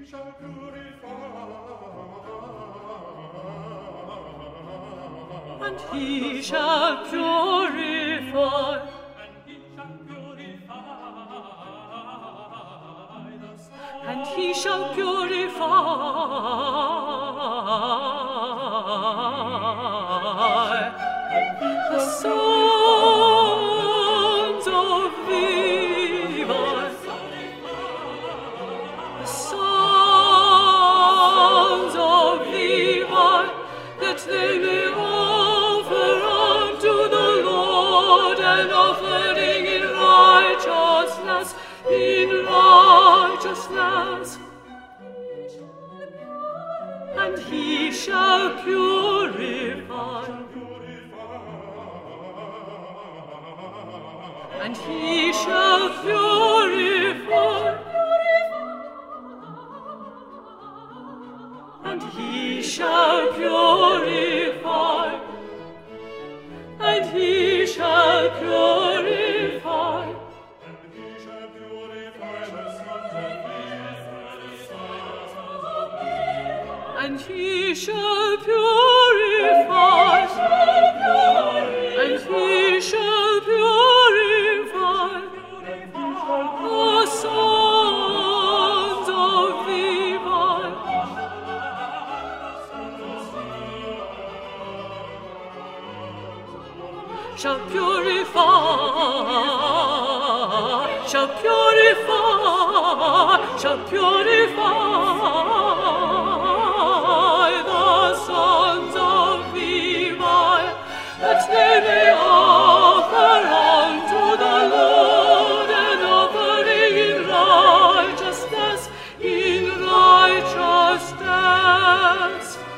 shall purify. And he shall purify. And he shall purify the sons of Levi, the sons of Levi, that they may offer unto the Lord an offering in righteousness, and he shall purify, and he shall purify, and he shall purify, and he shall purify. And he shall purify, and he shall purify the sons of Levi. Shall purify, shall purify, shall purify that they may offer unto the Lord an offering in righteousness, in righteousness.